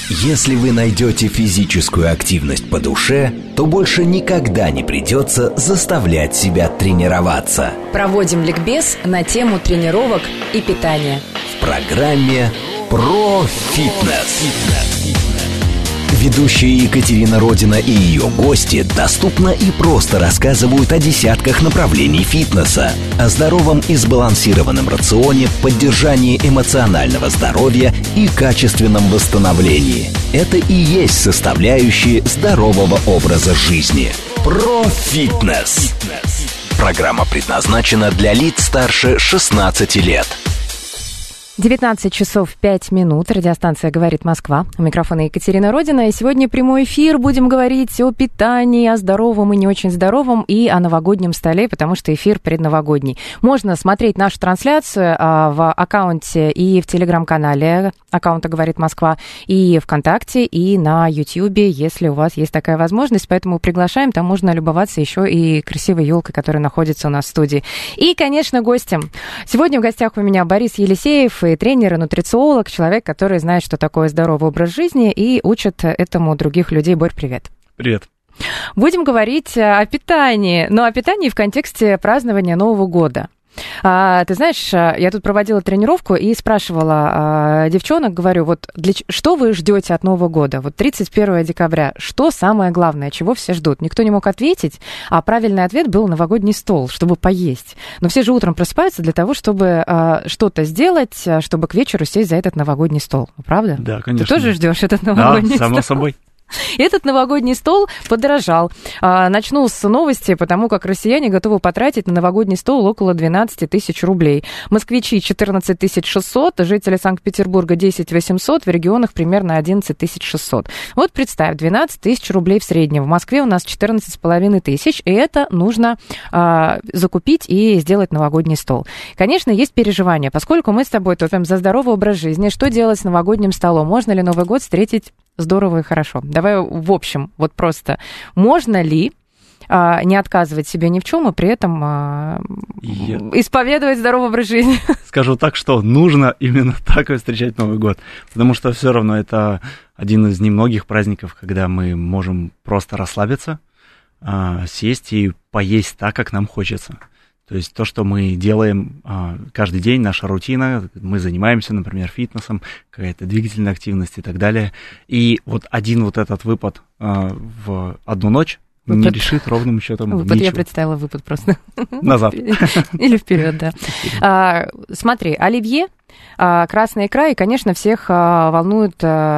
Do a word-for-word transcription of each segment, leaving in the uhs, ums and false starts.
Если вы найдете физическую активность по душе, то больше никогда не придется заставлять себя тренироваться. Проводим ликбез на тему тренировок и питания в программе «Про фитнес». Ведущие Екатерина Родина и ее гости доступно и просто рассказывают о десятках направлений фитнеса, о здоровом и сбалансированном рационе, поддержании эмоционального здоровья и качественном восстановлении. Это и есть составляющие здорового образа жизни. Про фитнес. Программа предназначена для лиц старше шестнадцати лет. девятнадцать часов пять минут. Радиостанция «Говорит Москва». У микрофона Екатерина Родина. И сегодня прямой эфир. Будем говорить о питании, о здоровом и не очень здоровом, и о новогоднем столе, потому что эфир предновогодний. Можно смотреть нашу трансляцию в аккаунте и в телеграм-канале аккаунта «Говорит Москва», и ВКонтакте, и на Ютьюбе, если у вас есть такая возможность. Поэтому приглашаем. Там можно любоваться еще и красивой елкой, которая находится у нас в студии. И, конечно, гостем. Сегодня в гостях у меня Борис Елисеев, и тренер, и нутрициолог, человек, который знает, что такое здоровый образ жизни и учит этому других людей. Борь, привет. Привет. Будем говорить о питании, но о питании в контексте празднования Нового года. А, ты знаешь, я тут проводила тренировку и спрашивала а, девчонок, говорю, вот для, что вы ждете от Нового года? Вот тридцать первого декабря, что самое главное, чего все ждут? Никто не мог ответить, а правильный ответ был новогодний стол, чтобы поесть. Но все же утром просыпаются для того, чтобы а, что-то сделать, чтобы к вечеру сесть за этот новогодний стол, правда? Да, конечно. Ты тоже ждешь этот новогодний да, стол? само собой. Этот новогодний стол подорожал. Начну с новости, потому как россияне готовы потратить на новогодний стол около двенадцать тысяч рублей. Москвичи четырнадцать тысяч шестьсот, жители Санкт-Петербурга десять тысяч восемьсот, в регионах примерно одиннадцать тысяч шестьсот. Вот представь, двенадцать тысяч рублей в среднем. В Москве у нас четырнадцать с половиной тысяч, и это нужно а, закупить и сделать новогодний стол. Конечно, есть переживания, поскольку мы с тобой топим за здоровый образ жизни. Что делать с новогодним столом? Можно ли Новый год встретить здорово и хорошо? Давай в общем, вот просто, можно ли а, не отказывать себе ни в чем и при этом а, Я... исповедовать здоровый образ жизни? Скажу так, что нужно именно так и встречать Новый год, потому что все равно это один из немногих праздников, когда мы можем просто расслабиться, а, сесть и поесть так, как нам хочется. То есть то, что мы делаем а, каждый день, наша рутина, мы занимаемся, например, фитнесом, какая-то двигательная активность и так далее. И вот один вот этот выпад а, в одну ночь выпад. Не решит ровным счетом выпад, ничего. Я представила выпад просто. Назад. Или вперед, да. А, смотри, оливье, красная икра, и, конечно, всех волнует,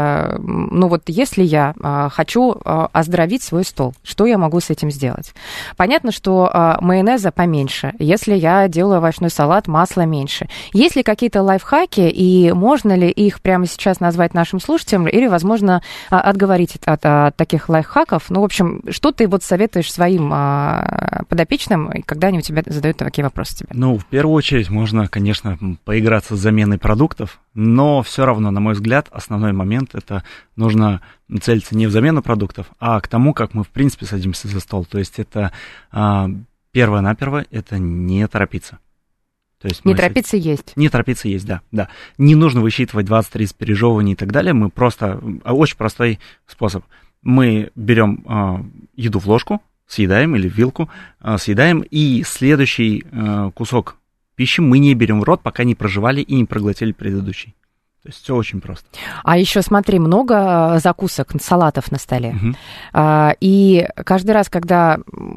ну вот если я хочу оздоровить свой стол, что я могу с этим сделать? Понятно, что майонеза поменьше, если я делаю овощной салат, масла меньше. Есть ли какие-то лайфхаки, и можно ли их прямо сейчас назвать нашим слушателям, или, возможно, отговорить от, от таких лайфхаков? Ну, в общем, что ты вот советуешь своим подопечным, когда они у тебя задают такие вопросы тебе? Ну, в первую очередь, можно, конечно, поиграться с заменой продуктов, но все равно, на мой взгляд, основной момент — это нужно целиться не в замену продуктов, а к тому, как мы, в принципе, садимся за стол. То есть это а, первое-наперво — это не торопиться. То есть не торопиться садим... есть. Не торопиться есть, да, да. Не нужно высчитывать двадцать-тридцать пережевываний и так далее. Мы просто... Очень простой способ. Мы берем а, еду в ложку, съедаем, или в вилку, а, съедаем, и следующий а, кусок пищи мы не берем в рот, пока не прожевали и не проглотили предыдущий. То есть все очень просто. А еще смотри, много закусок, салатов на столе. Угу. А, и каждый раз, когда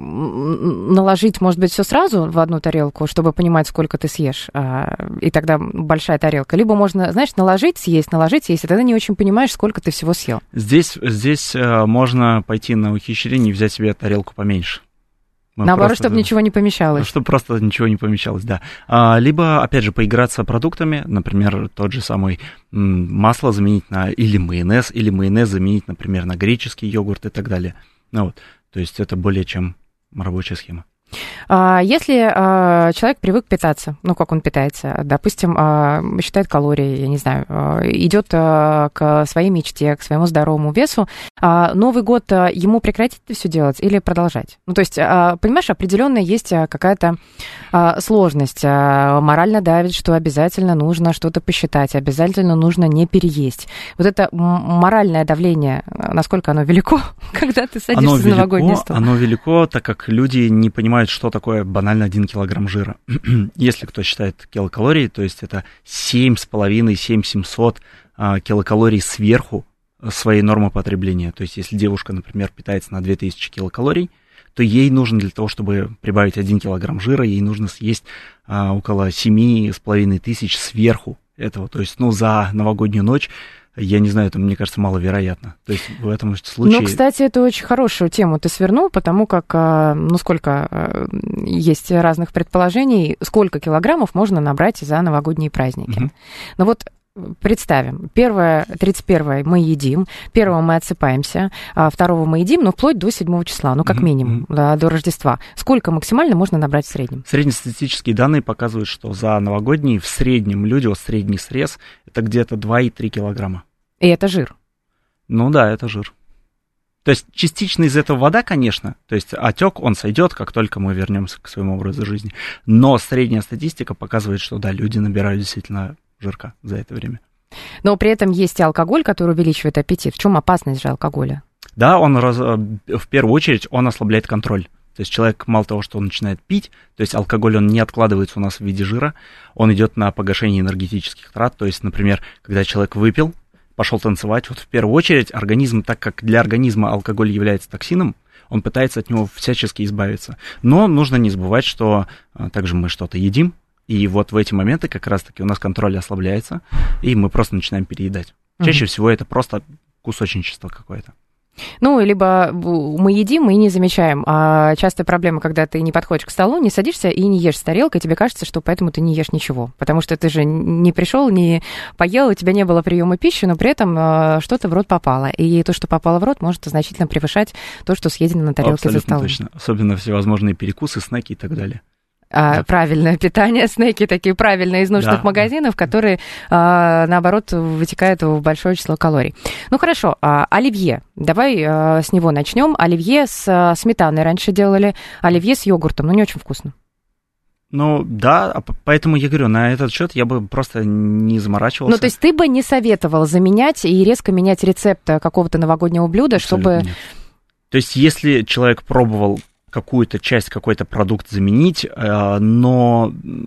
наложить, может быть, все сразу в одну тарелку, чтобы понимать, сколько ты съешь, а, и тогда большая тарелка. Либо можно, знаешь, наложить, съесть, наложить, съесть, и тогда не очень понимаешь, сколько ты всего съел. Здесь, здесь а, можно пойти на ухищрение и взять себе тарелку поменьше. Мы Наоборот, просто, чтобы ничего не помещалось. Чтобы просто ничего не помещалось, да. А, либо, опять же, поиграться продуктами, например, тот же самый м, масло заменить на или майонез, или майонез заменить, например, на греческий йогурт и так далее. Ну, вот. То есть это более чем рабочая схема. Если человек привык питаться, ну, как он питается, допустим, считает калории, я не знаю, идет к своей мечте, к своему здоровому весу, Новый год ему прекратить это все делать или продолжать? Ну, то есть, понимаешь, определенно есть какая-то сложность, морально давит, что обязательно нужно что-то посчитать, обязательно нужно не переесть. Вот это моральное давление, насколько оно велико, когда ты садишься оно за велико, новогодний стол? Оно велико, так как люди не понимают, что такое банально один килограмм жира. Если кто считает килокалории, то есть это семь с половиной, семь тысяч семьсот а, килокалорий сверху своей нормы потребления. То есть если девушка, например, питается на две тысячи килокалорий, то ей нужно для того, чтобы прибавить один килограмм жира, ей нужно съесть а, около семь с половиной тысяч сверху этого. То есть, ну, за новогоднюю ночь, я не знаю, это, мне кажется, маловероятно. То есть в этом случае... Ну, кстати, это очень хорошую тему ты свернул, потому как, ну, сколько есть разных предположений, сколько килограммов можно набрать за новогодние праздники. Угу. Ну вот представим, первое, тридцать первое мы едим, первого мы отсыпаемся, второго мы едим, ну, вплоть до седьмого числа, ну, как угу. минимум, до, до Рождества. Сколько максимально можно набрать в среднем? Среднестатистические данные показывают, что за новогодние в среднем люди, вот средний срез, это где-то два и три килограмма. И это жир? Ну да, это жир. То есть частично из этого вода, конечно, то есть отек, он сойдет, как только мы вернемся к своему образу жизни. Но средняя статистика показывает, что да, люди набирают действительно жирка за это время. Но при этом есть и алкоголь, который увеличивает аппетит. В чем опасность же алкоголя? Да, он раз, в первую очередь он ослабляет контроль. То есть человек, мало того, что он начинает пить, то есть алкоголь, он не откладывается у нас в виде жира, он идет на погашение энергетических трат. То есть, например, когда человек выпил, пошел танцевать, вот в первую очередь организм, так как для организма алкоголь является токсином, он пытается от него всячески избавиться. Но нужно не забывать, что также мы что-то едим, и вот в эти моменты как раз-таки у нас контроль ослабляется, и мы просто начинаем переедать. Чаще mm-hmm. всего это просто кусочничество какое-то. Ну, либо мы едим и не замечаем. А частая проблема, когда ты не подходишь к столу, не садишься и не ешь с тарелкой, тебе кажется, что поэтому ты не ешь ничего. Потому что ты же не пришел, не поел, у тебя не было приема пищи, но при этом что-то в рот попало. И то, что попало в рот, может значительно превышать то, что съедено на тарелке Абсолютно за столом. Точно. Особенно всевозможные перекусы, снеки и так далее. А, да. Правильное питание, снеки такие правильные из нужных да. магазинов, которые, а, наоборот, вытекают в большое число калорий. Ну, хорошо, а, оливье. Давай а, с него начнем. Оливье с а, сметаной раньше делали, оливье с йогуртом. Ну, не очень вкусно. Ну, да, поэтому я говорю, на этот счет я бы просто не заморачивался. Ну, то есть ты бы не советовал заменять и резко менять рецепт какого-то новогоднего блюда, Абсолютно чтобы... Нет. То есть если человек пробовал какую-то часть, какой-то продукт заменить, но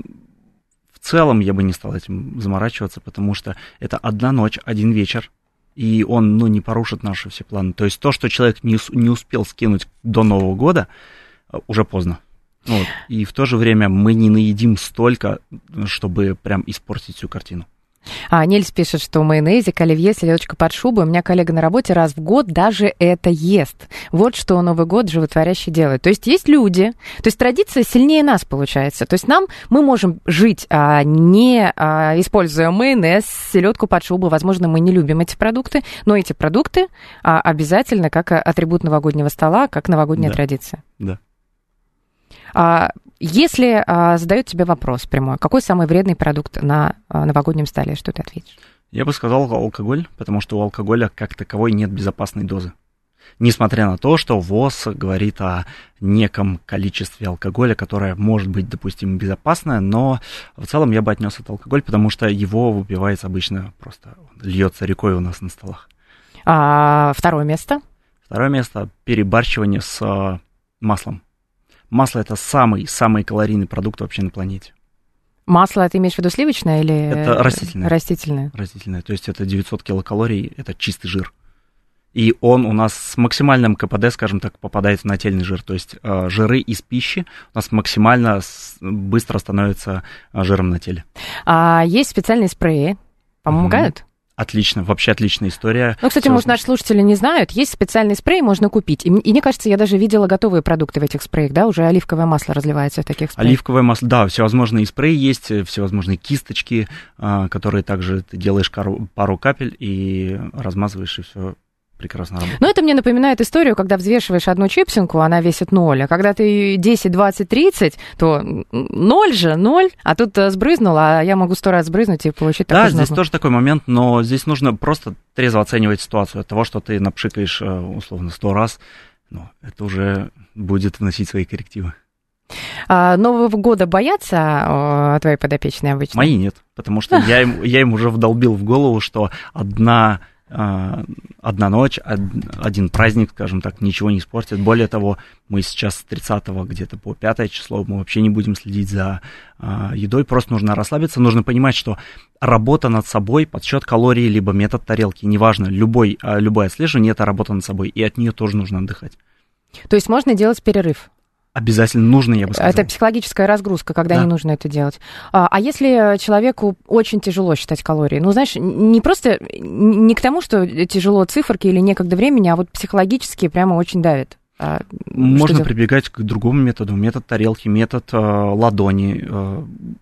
в целом я бы не стал этим заморачиваться, потому что это одна ночь, один вечер, и он, ну, не порушит наши все планы. То есть то, что человек не, не успел скинуть до Нового года, уже поздно. Вот. И в то же время мы не наедим столько, чтобы прям испортить всю картину. А, Нильс пишет, что майонезик, оливье, селедочка под шубой. У меня коллега на работе раз в год даже это ест. Вот что Новый год животворящий делает. То есть есть люди, то есть традиция сильнее нас получается. То есть нам, мы можем жить, а, не а, используя майонез, селедку под шубу. Возможно, мы не любим эти продукты, но эти продукты а, обязательно как атрибут новогоднего стола, как новогодняя да. традиция. Да. А, если а, задают тебе вопрос прямой, какой самый вредный продукт на а, новогоднем столе, что ты ответишь? Я бы сказал алкоголь, потому что у алкоголя как таковой нет безопасной дозы. Несмотря на то, что ВОЗ говорит о неком количестве алкоголя, которое может быть, допустим, безопасное, но в целом я бы отнес этот алкоголь, потому что его выпивается обычно просто, льется рекой у нас на столах. А, второе место? Второе место – перебарщивание с маслом. Масло – это самый-самый калорийный продукт вообще на планете. Масло, ты имеешь в виду сливочное или... Это растительное. Растительное. Растительное, то есть это девятьсот килокалорий, это чистый жир. И он у нас с максимальным КПД, скажем так, попадает в нательный жир. То есть э, жиры из пищи у нас максимально с, быстро становятся э, жиром на теле. А есть специальные спреи, помогают? Mm-hmm. Отлично, вообще отличная история. Ну, кстати, может, наши слушатели не знают, есть специальный спрей, можно купить. И, и мне кажется, я даже видела готовые продукты в этих спреях, да, уже оливковое масло разливается в таких спреях. Оливковое масло, да, всевозможные спреи есть, всевозможные кисточки, которые также ты делаешь пару капель и размазываешь, и все прекрасно работает. Ну, это мне напоминает историю, когда взвешиваешь одну чипсинку, она весит ноль, а когда ты десять, двадцать, тридцать, то ноль же, ноль, а тут сбрызнул, а я могу сто раз сбрызнуть и получить такой Да, же здесь нагрузку. тоже такой момент, но здесь нужно просто трезво оценивать ситуацию. От того, что ты напшикаешь, условно, сто раз, ну, это уже будет вносить свои коррективы. А Нового года боятся а, твои подопечные обычно? Мои нет, потому что я им, я им уже вдолбил в голову, что одна... одна ночь, один праздник, скажем так, ничего не испортит. Более того, мы сейчас с тридцатого где-то по пятое число, мы вообще не будем следить за едой, просто нужно расслабиться, нужно понимать, что работа над собой, подсчет калорий, либо метод тарелки, неважно, любой, любое отслеживание, это работа над собой, и от нее тоже нужно отдыхать. То есть можно делать перерыв? Обязательно нужно, я бы сказал. Это психологическая разгрузка, когда да. не нужно это делать. А, а если человеку очень тяжело считать калории? Ну, знаешь, не просто, не к тому, что тяжело циферки или некогда времени, а вот психологически прямо очень давит. А, можно прибегать к другому методу. Метод тарелки, метод э, ладони. Э,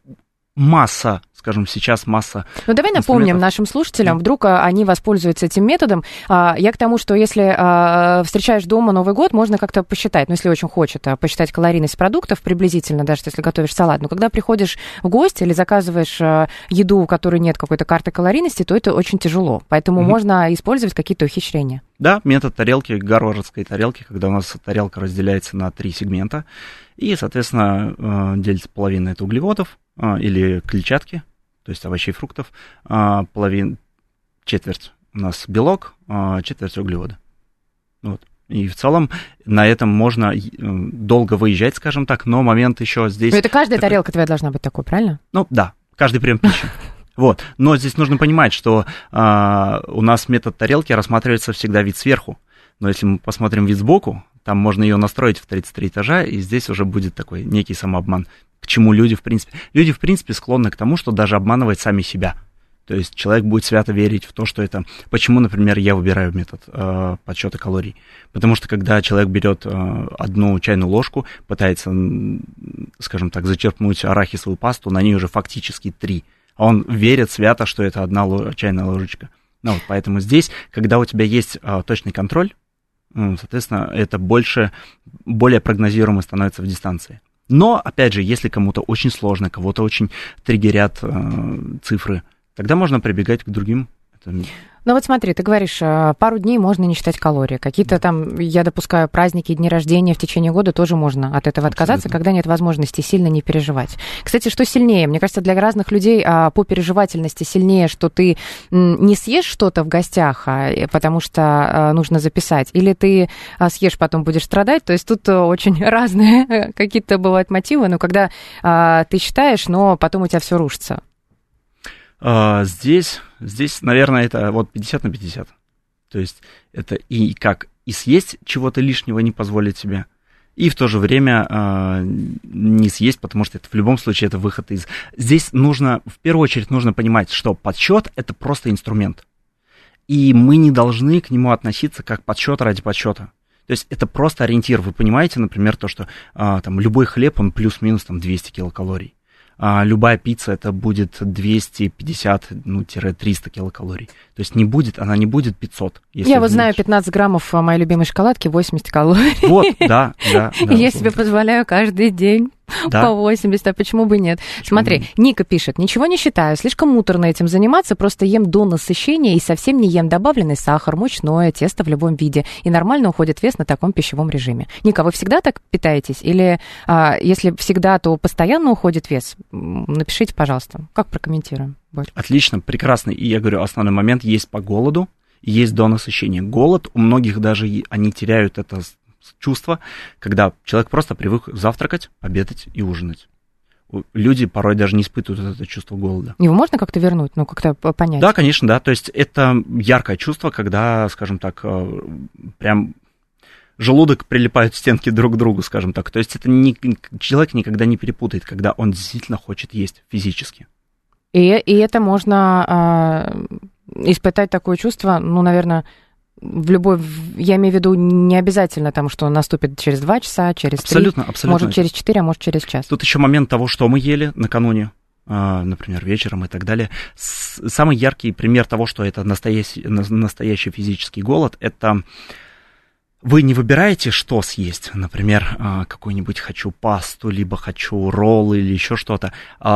масса, скажем, сейчас масса. Ну, давай напомним нашим слушателям, вдруг они воспользуются этим методом. Я к тому, что если встречаешь дома Новый год, можно как-то посчитать, ну, если очень хочет, посчитать калорийность продуктов приблизительно, даже если готовишь салат. Но когда приходишь в гости или заказываешь еду, у которой нет какой-то карты калорийности, то это очень тяжело. Поэтому mm-hmm. можно использовать какие-то ухищрения. Да, метод тарелки, гарвардской тарелки, когда у нас тарелка разделяется на три сегмента, и, соответственно, делится половина это углеводов или клетчатки, то есть овощей и фруктов, половина, четверть у нас белок, четверть углевода. Вот. И в целом на этом можно долго выезжать, скажем так, но момент еще здесь... Но это каждая такой... тарелка твоя должна быть такой, правильно? Ну да, каждый прием пищи. Вот. Но здесь нужно понимать, что а, у нас метод тарелки рассматривается всегда вид сверху. Но если мы посмотрим вид сбоку, там можно ее настроить в тридцать три этажа, и здесь уже будет такой некий самообман. К чему люди, в принципе... Люди, в принципе, склонны к тому, что даже обманывать сами себя. То есть человек будет свято верить в то, что это... Почему, например, я выбираю метод э, подсчета калорий? Потому что когда человек берет э, одну чайную ложку, пытается, скажем так, зачерпнуть арахисовую пасту, на ней уже фактически три. А он верит свято, что это одна лож... чайная ложечка. Ну, вот, поэтому здесь, когда у тебя есть э, точный контроль, ну, соответственно, это больше, более прогнозируемо становится в дистанции. Но, опять же, если кому-то очень сложно, кого-то очень триггерят э, цифры, тогда можно прибегать к другим. Это... Ну вот смотри, ты говоришь, пару дней можно не считать калории. Какие-то там, я допускаю, праздники, дни рождения в течение года тоже можно от этого отказаться, абсолютно. Когда нет возможности сильно не переживать. Кстати, что сильнее? Мне кажется, для разных людей по переживательности сильнее, что ты не съешь что-то в гостях, потому что нужно записать, или ты съешь, потом будешь страдать. То есть тут очень разные какие-то бывают мотивы, но когда ты считаешь, но потом у тебя все рушится. Здесь, здесь, наверное, это вот пятьдесят на пятьдесят. То есть это и как и съесть чего-то лишнего не позволить себе, и в то же время э, не съесть, потому что это в любом случае это выход из... Здесь нужно, в первую очередь, нужно понимать, что подсчет — это просто инструмент. И мы не должны к нему относиться как подсчет ради подсчета. То есть это просто ориентир. Вы понимаете, например, то, что э, там, любой хлеб, он плюс-минус там, двести килокалорий. А любая пицца это будет двести пятьдесят, ну, триста килокалорий. То есть не будет, она не будет пятьсот. Я вот знаю, пятнадцать граммов моей любимой шоколадки, восемьдесят калорий. Вот, да, да. да я себе позволяю каждый день. Да. По восемьдесят, а почему бы нет? Почему? Смотри, Ника пишет, ничего не считаю, слишком муторно этим заниматься, просто ем до насыщения и совсем не ем добавленный сахар, мучное, тесто в любом виде. И нормально уходит вес на таком пищевом режиме. Ника, вы всегда так питаетесь? Или а, если всегда, то постоянно уходит вес? Напишите, пожалуйста, как прокомментируем? Борь. Отлично, прекрасно. И я говорю, основной момент есть по голоду, есть до насыщения. Голод, у многих даже они теряют это чувство, когда человек просто привык завтракать, обедать и ужинать. Люди порой даже не испытывают это чувство голода. Его можно как-то вернуть, ну, как-то понять? Да, конечно, да. То есть это яркое чувство, когда, скажем так, прям желудок прилипает стенки друг к другу, скажем так. То есть это не, человек никогда не перепутает, когда он действительно хочет есть физически. И, и это можно э, испытать такое чувство, ну, наверное... В любой, я имею в виду, не обязательно там, что наступит через два часа, через три, абсолютно, абсолютно. Может через четыре, а может через час. Тут еще момент того, что мы ели накануне. например, вечером и так далее. Самый яркий пример того, что это настоящий, настоящий физический голод, это вы не выбираете, что съесть. Например, какой-нибудь хочу пасту, либо хочу роллы или еще что-то.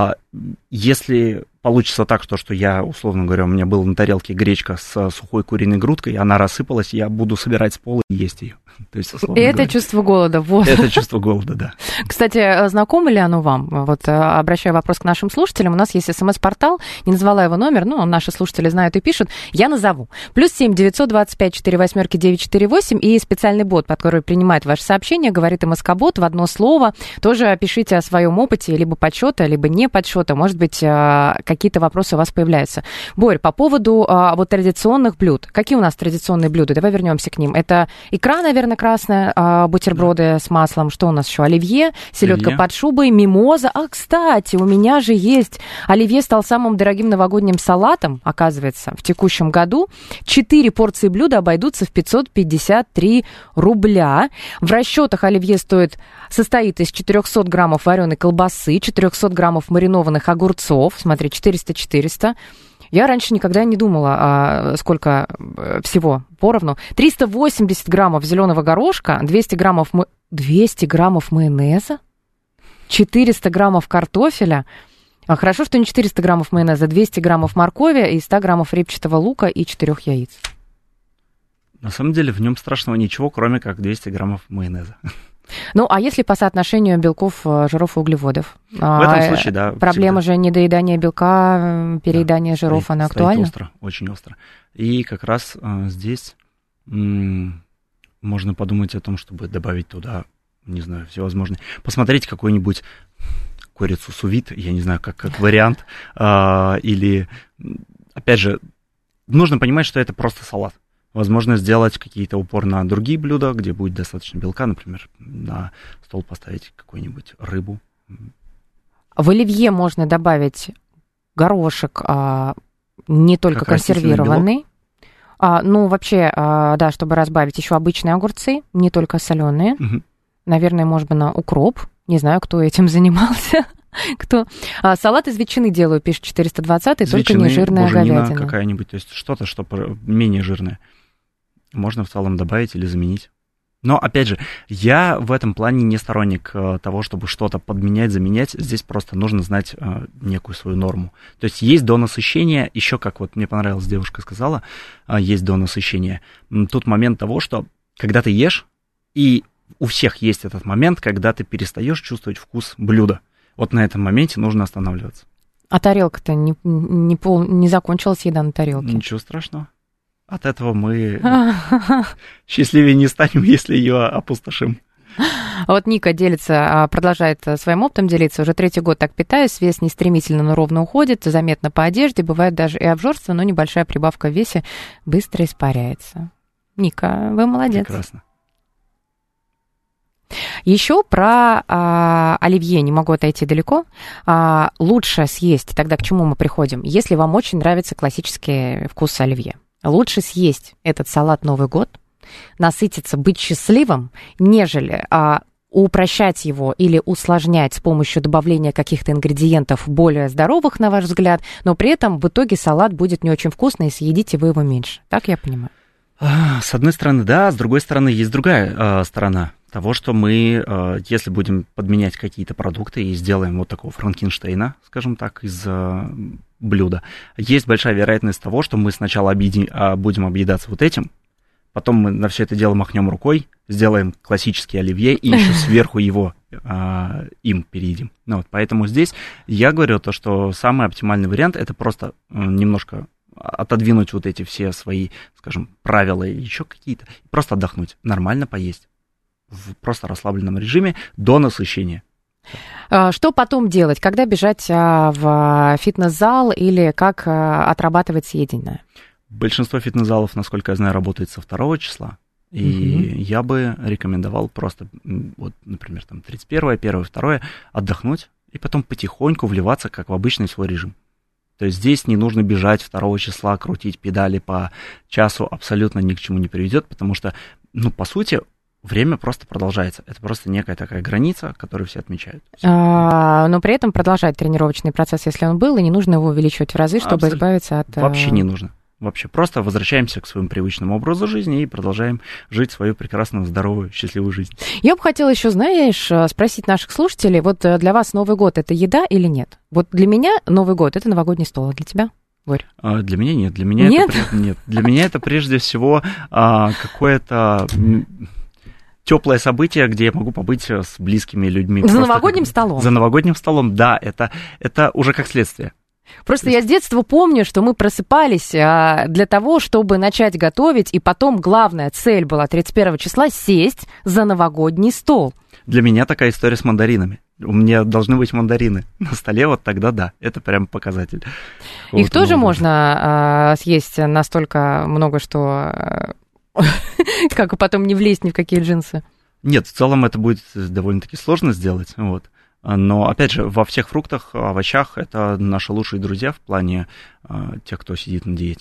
Если получится так, что, что я, условно говоря, у меня была на тарелке гречка с сухой куриной грудкой, она рассыпалась, я буду собирать с пола и есть ее. То есть, и это говоря, чувство голода. Вот. Это чувство голода, да. Кстати, знакомо ли оно вам? Вот обращаю вопрос к нашим слушателям. У нас есть смс-портал, не назвала его номер, но наши слушатели знают и пишут. Я назову. Плюс семь девятьсот двадцать пять четыре восьмерки девять четыре восемь и специальный бот, который принимает ваши сообщения, говорит МСК-бот в одно слово. Тоже пишите о своем опыте, либо подсчета, либо не подсчета. Может быть, какие-то вопросы у вас появляются. Борь, по поводу вот традиционных блюд. Какие у нас традиционные блюда? Давай вернемся к ним. Это икра, наверное, красная, бутерброды да. с маслом. Что у нас еще? Оливье, селедка под шубой, мимоза. А, кстати, у меня же есть... Оливье стал самым дорогим новогодним салатом, оказывается, в текущем году. Четыре порции блюда обойдутся в пятьсот пятьдесят три рубля. В расчетах оливье стоит, состоит из четыреста граммов вареной колбасы, четыреста граммов маринованных огурцов. Смотри, четыреста-четыреста. Я раньше никогда не думала, а, сколько всего поровну. триста восемьдесят граммов зеленого горошка, двести граммов, ма... двести граммов майонеза, четыреста граммов картофеля. А хорошо, что не четыреста граммов майонеза, двести граммов моркови и сто граммов репчатого лука и четырех яиц. На самом деле в нем страшного ничего, кроме как двести граммов майонеза. Ну, а если по соотношению белков, жиров и углеводов? В этом случае, да. Проблема всегда. Же недоедания белка, переедания да, жиров, стоит, она актуальна? Стоит остро, очень остро. И как раз а, здесь м- можно подумать о том, чтобы добавить туда, не знаю, всевозможные... Посмотреть какой-нибудь курицу сувид, я не знаю, как, как вариант, а, или, опять же, нужно понимать, что это просто салат. Возможно, сделать какие-то упор на другие блюда, где будет достаточно белка, например, на стол поставить какую-нибудь рыбу. В оливье можно добавить горошек, а, не только как консервированный. А, ну, вообще, а, да, чтобы разбавить еще обычные огурцы, не только соленые. Угу. Наверное, может быть, на укроп. Не знаю, кто этим занимался. Кто? А, салат из ветчины делаю, пишет четыреста двадцать, только не жирная говядина. Какая-нибудь, то есть что-то, что менее жирное. Можно в целом добавить или заменить. Но, опять же, я в этом плане не сторонник того, чтобы что-то подменять, заменять. Здесь просто нужно знать э, некую свою норму. То есть есть до насыщения, еще как вот мне понравилось, девушка сказала, э, есть до насыщения. Тут момент того, что когда ты ешь, и у всех есть этот момент, когда ты перестаешь чувствовать вкус блюда. Вот на этом моменте нужно останавливаться. А тарелка-то не, не, пол, не закончилась еда на тарелке? Ничего страшного. От этого мы счастливее не станем, если ее опустошим. Вот Ника делится, продолжает своим опытом делиться. Уже третий год так питаюсь, вес не стремительно, но ровно уходит, заметно по одежде, бывает даже и обжорство, но небольшая прибавка в весе быстро испаряется. Ника, вы молодец. Прекрасно. Еще про а, оливье, не могу отойти далеко. А, лучше съесть, тогда к чему мы приходим, если вам очень нравится классический вкус оливье. Лучше съесть этот салат Новый год, насытиться, быть счастливым, нежели а, упрощать его или усложнять с помощью добавления каких-то ингредиентов более здоровых, на ваш взгляд, но при этом в итоге салат будет не очень вкусный, и съедите вы его меньше. Так я понимаю? С одной стороны, да, с другой стороны, есть другая э, сторона того, что мы, э, если будем подменять какие-то продукты и сделаем вот такого Франкенштейна, скажем так, из э, блюда, есть большая вероятность того, что мы сначала объеди, э, будем объедаться вот этим, потом мы на все это дело махнем рукой, сделаем классический оливье и еще сверху его э, им переедим. Ну, вот, поэтому здесь я говорю то, что самый оптимальный вариант — это просто э, немножко отодвинуть вот эти все свои, скажем, правила или еще какие-то, просто отдохнуть, нормально поесть в просто расслабленном режиме до насыщения. Что потом делать? Когда бежать в фитнес-зал или как отрабатывать съеденное? Большинство фитнес-залов, насколько я знаю, работает со второго числа. И mm-hmm. я бы рекомендовал просто, вот, например, там тридцать первое, первое, второе отдохнуть и потом потихоньку вливаться, как в обычный свой режим. То есть здесь не нужно бежать второго числа, крутить педали по часу, абсолютно ни к чему не приведет, потому что, ну, по сути, время просто продолжается. Это просто некая такая граница, которую все отмечают. А, но при этом продолжать тренировочный процесс, если он был, и не нужно его увеличивать в разы, чтобы Абсолютно. избавиться от... Вообще не нужно. Вообще просто возвращаемся к своему привычному образу жизни и продолжаем жить свою прекрасную, здоровую, счастливую жизнь. Я бы хотела еще, знаешь, спросить наших слушателей, вот для вас Новый год – это еда или нет? Вот для меня Новый год – это новогодний стол, а для тебя? Борь. А, для меня нет. Для меня нет? Это, нет. Для меня это прежде всего а, какое-то теплое событие, где я могу побыть с близкими людьми. За новогодним как... столом? За новогодним столом, да. Это, это уже как следствие. Просто я с детства помню, что мы просыпались а, для того, чтобы начать готовить, и потом главная цель была тридцать первого числа сесть за новогодний стол. Для меня такая история с мандаринами. У меня должны быть мандарины на столе, вот тогда да, это прям показатель. Их вот тоже можно а, съесть настолько много, что как потом не влезть ни в какие джинсы? Нет, в целом это будет довольно-таки сложно сделать, вот. Но, опять же, во всех фруктах, овощах это наши лучшие друзья в плане э, тех, кто сидит на диете.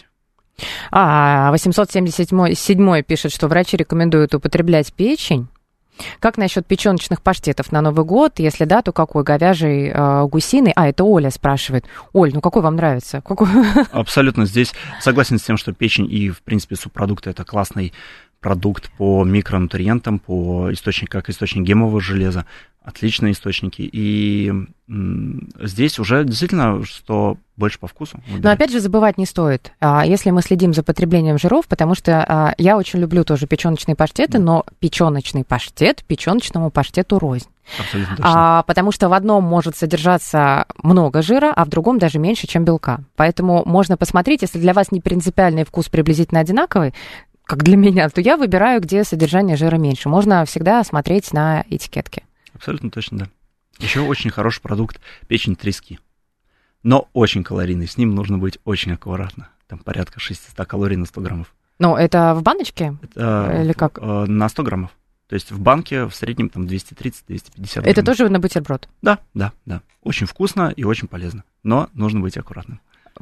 А, восемьсот семьдесят семь пишет, что врачи рекомендуют употреблять печень. Как насчет печёночных паштетов на Новый год? Если да, то какой? Говяжий, э, гусиный? А, это Оля спрашивает. Оль, ну какой вам нравится? Какой? Абсолютно здесь согласен с тем, что печень и, в принципе, субпродукты – это классный продукт по микронутриентам, по источник, как источник гемового железа. Отличные источники. И м, здесь уже действительно, что больше по вкусу. Выбирать. Но опять же забывать не стоит, если мы следим за потреблением жиров, потому что я очень люблю тоже печёночные паштеты, но печёночный паштет печёночному паштету рознь. Абсолютно точно. А, потому что в одном может содержаться много жира, а в другом даже меньше, чем белка. Поэтому можно посмотреть, если для вас не принципиальный вкус приблизительно одинаковый, как для меня, то я выбираю, где содержание жира меньше. Можно всегда смотреть на этикетке. Абсолютно точно, да. Еще очень хороший продукт печень трески. Но очень калорийный. С ним нужно быть очень аккуратно. Там порядка шестьсот калорий на сто граммов. Ну, это в баночке? Это или как? На сто граммов. То есть в банке в среднем там двести тридцать - двести пятьдесят граммов. Это тоже на бутерброд? Да, да, да. Очень вкусно и очень полезно. Но нужно быть аккуратным.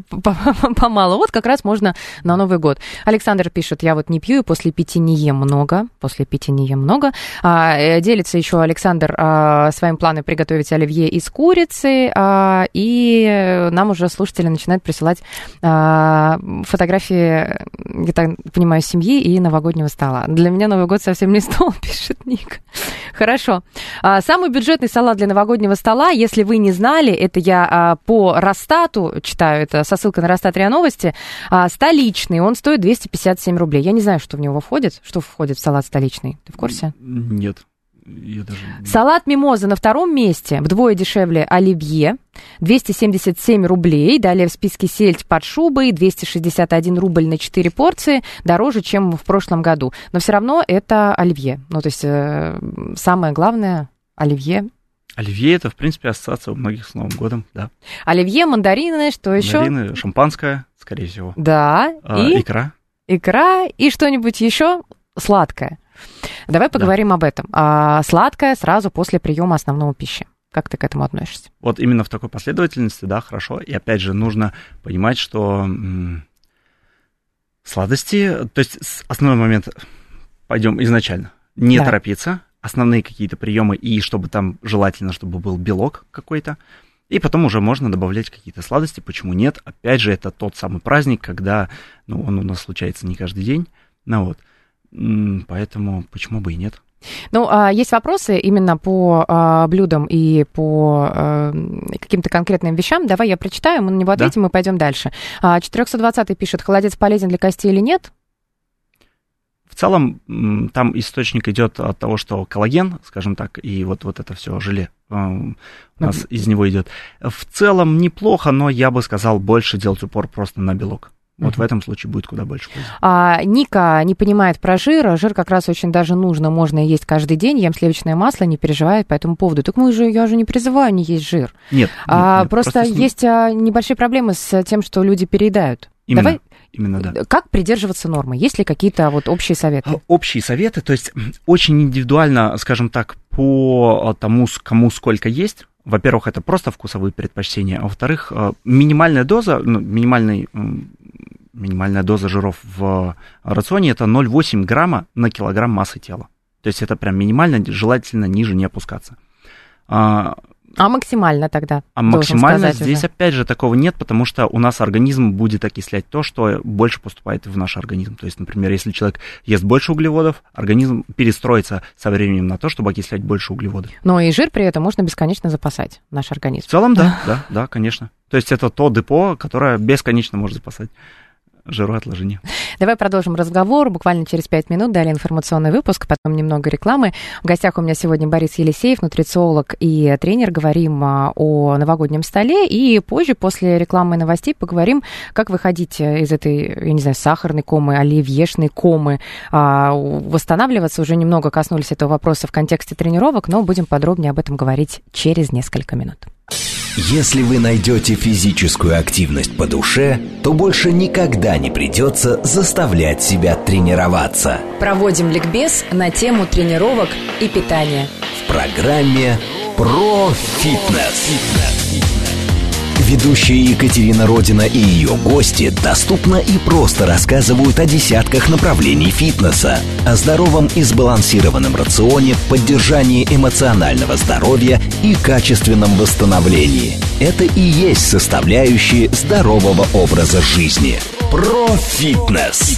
Помалу. Вот как раз можно на Новый год. Александр пишет, я вот не пью и после пяти не ем много. После пяти не ем много. А, делится еще Александр а, своим планом приготовить оливье из курицы. А, и нам уже слушатели начинают присылать а, фотографии, я так понимаю, семьи и новогоднего стола. Для меня Новый год совсем не стол, пишет Ник. Хорошо. А, самый бюджетный салат для новогоднего стола, если вы не знали, это я а, по Росстату читаю, это со ссылкой на Росстат РИА Новости, а, столичный, он стоит двести пятьдесят семь рублей. Я не знаю, что в него входит. Что входит в салат столичный? Ты в курсе? Нет. Я даже... Салат мимоза на втором месте, вдвое дешевле оливье, двести семьдесят семь рублей. Далее в списке сельдь под шубой, двести шестьдесят один рубль на четыре порции, дороже, чем в прошлом году. Но все равно это оливье. Ну, то есть э, самое главное оливье. Оливье – это, в принципе, ассоциация у многих с Новым годом, да. Оливье, мандарины, что еще? Мандарины, шампанское, скорее всего. Да. А, и икра. Икра и что-нибудь еще сладкое. Давай поговорим да. об этом. А, сладкое сразу после приема основного пищи. Как ты к этому относишься? Вот именно в такой последовательности, да, хорошо. И опять же, нужно понимать, что м- сладости, то есть основной момент, пойдем изначально, не да. торопиться, основные какие-то приемы, и чтобы там желательно, чтобы был белок какой-то. И потом уже можно добавлять какие-то сладости, почему нет? Опять же, это тот самый праздник, когда, ну, он у нас случается не каждый день, ну вот, поэтому почему бы и нет? Ну, есть вопросы именно по блюдам и по каким-то конкретным вещам. Давай я прочитаю, мы на него ответим, да. и пойдем дальше. четыреста двадцатый пишет, холодец полезен для костей или нет? В целом, там источник идет от того, что коллаген, скажем так, и вот, вот это все желе у нас mm-hmm. из него идет. В целом неплохо, но я бы сказал, больше делать упор просто на белок. Вот mm-hmm. в этом случае будет куда больше пользы. А, Ника не понимает про жир. Жир как раз очень даже нужно, можно есть каждый день. Ем сливочное масло, не переживает по этому поводу. Так мы же, я же не призываю не есть жир. Нет, а, нет просто, просто есть небольшие проблемы с тем, что люди переедают. Именно. Давай. Именно, да. Как придерживаться нормы? Есть ли какие-то вот общие советы? Общие советы, то есть очень индивидуально, скажем так, по тому, кому сколько есть. Во-первых, это просто вкусовые предпочтения, а во-вторых, минимальная доза, ну, минимальный, минимальная доза жиров в рационе это ноль целых восемь десятых грамма на килограмм массы тела. То есть это прям минимально, желательно ниже не опускаться. А, а максимально тогда? А максимально здесь уже. Опять же такого нет, потому что у нас организм будет окислять то, что больше поступает в наш организм. То есть, например, если человек ест больше углеводов, организм перестроится со временем на то, чтобы окислять больше углеводов. Но и жир при этом можно бесконечно запасать, наш организм. В целом, да, да, да, конечно. То есть это то депо, которое бесконечно может запасать жироотложение. Давай продолжим разговор. Буквально через пять минут. Далее информационный выпуск, потом немного рекламы. В гостях у меня сегодня Борис Елисеев, нутрициолог и тренер. Говорим о новогоднем столе. И позже, после рекламы и новостей, поговорим, как выходить из этой, я не знаю, сахарной комы, оливьешной комы, восстанавливаться. Уже немного коснулись этого вопроса в контексте тренировок, но будем подробнее об этом говорить через несколько минут. Если вы найдете физическую активность по душе, то больше никогда не придется заставлять себя тренироваться. Проводим ликбез на тему тренировок и питания в программе «Про фитнес». Ведущая Екатерина Родина и ее гости доступно и просто рассказывают о десятках направлений фитнеса, о здоровом и сбалансированном рационе, поддержании эмоционального здоровья и качественном восстановлении. Это и есть составляющие здорового образа жизни. Про фитнес.